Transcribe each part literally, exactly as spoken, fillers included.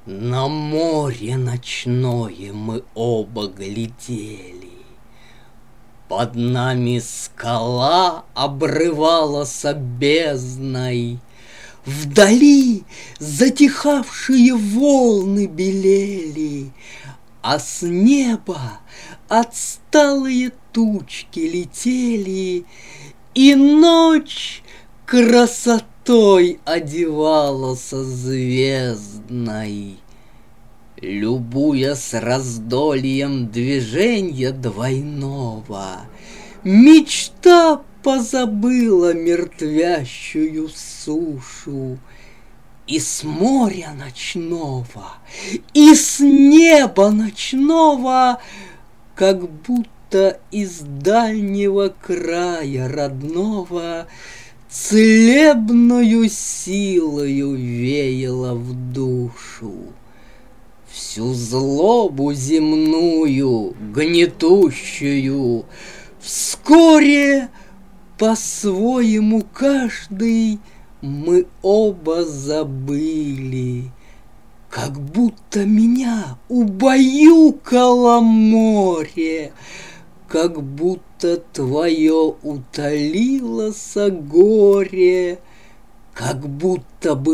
На море ночное мы оба глядели. Под нами скала обрывалась бездной, вдали затихавшие волны белели, а с неба отсталые тучки летели, и ночь красотой одевалась звездной. Любуясь раздольем движенья двойного, мечта позабыла мертвящую сушу. И с моря ночного, и с неба ночного, как будто из дальнего края родного, целебною силою веяло в душу. Всю злобу земную, гнетущую, вскоре по-своему каждый мы оба забыли, как будто меня убаюкало море, как будто твое утолилось горе, как будто бы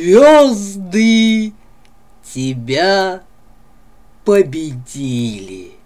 звезды тебя победили.